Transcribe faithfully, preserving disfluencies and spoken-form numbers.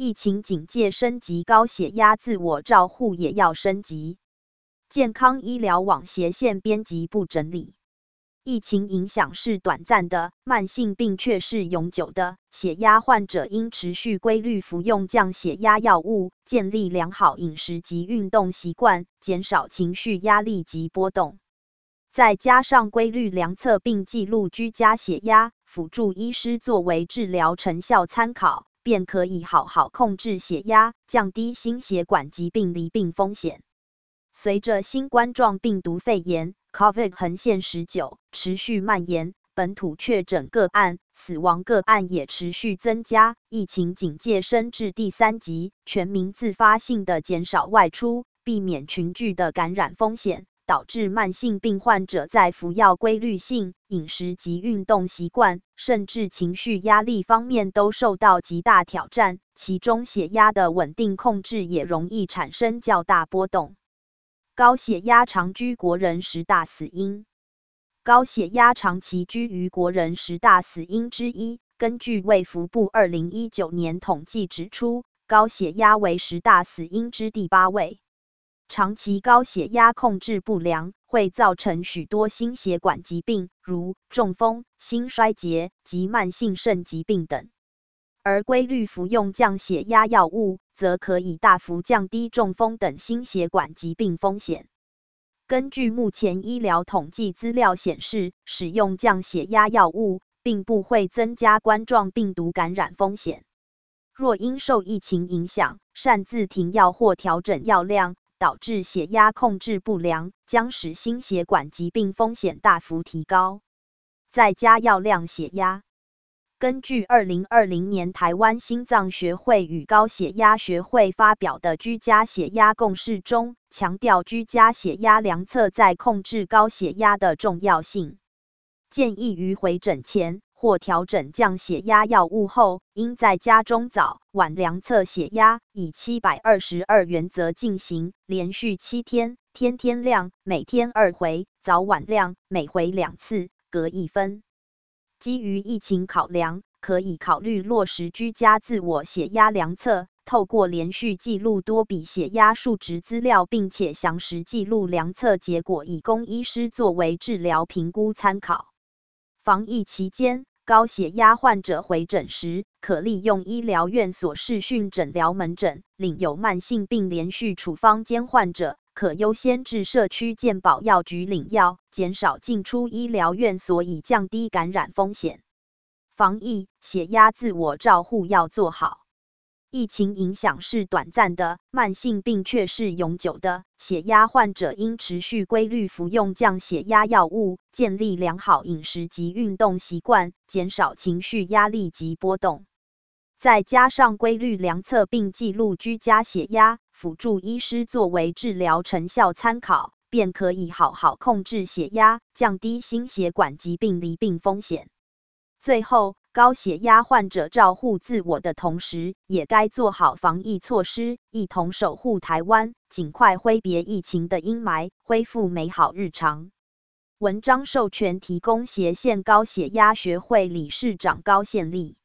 疫情警戒升级，高血压自我照护也要升级。健康医疗网斜线编辑部整理。疫情影响是短暂的，慢性病却是永久的。血压患者应持续规律服用降血压药物，建立良好饮食及运动习惯，减少情绪压力及波动。再加上规律量测并记录居家血压，辅助医师作为治疗成效参考，便可以好好控制血压，降低心血管疾病罹病风险。随着新冠状病毒肺炎 （COVID 横线十九）持续蔓延，本土确诊个案、死亡个案也持续增加，疫情警戒升至第三级，全民自发性的减少外出，避免群聚的感染风险，导致慢性病患者在服药规律性、饮食及运动习惯，甚至情绪压力方面都受到极大挑战，其中血压的稳定控制也容易产生较大波动。高血压常居国人十大死因。高血压长期居于国人十大死因之一。根据卫福部二零一九年统计指出，高血压为十大死因之第八位。长期高血压控制不良，会造成许多心血管疾病，如中风、心衰竭及慢性肾疾病等。而规律服用降血压药物，则可以大幅降低中风等心血管疾病风险。根据目前医疗统计资料显示，使用降血压药物并不会增加冠状病毒感染风险。若因受疫情影响，擅自停药或调整药量，导致血压控制不良，将使心血管疾病风险大幅提高。再加药量血压。根据二零二零年台湾心脏学会与高血压学会发表的居家血压共识中，强调居家血压量测在控制高血压的重要性。建议于回诊前或调整降血压药物后，应在家中早晚量测血压，以七百二十二原则进行，连续七天，天天量，每天二回，早晚量，每回两次，隔一分。基于疫情考量，可以考虑落实居家自我血压量测，透过连续记录多笔血压数值资料，并且详实记录量测结果，以供医师作为治疗评估参考。防疫期间，高血压患者回诊时，可利用医疗院所视讯诊疗门诊；领有慢性病连续处方间患者，可优先至社区健保药局领药，减少进出医疗院所，以降低感染风险。防疫血压自我照护要做好。疫情影响是短暂的，慢性病却是永久的。血压患者应持续规律服用降血压药物，建立良好饮食及运动习惯，减少情绪压力及波动。再加上规律量测并记录居家血压，辅助医师作为治疗成效参考，便可以好好控制血压，降低心血管疾病罹病风险。最后，高血压患者照护自我的同时，也该做好防疫措施，一同守护台湾，尽快挥别疫情的阴霾，恢复美好日常。文章授权提供斜线高血压学会理事长高宪利。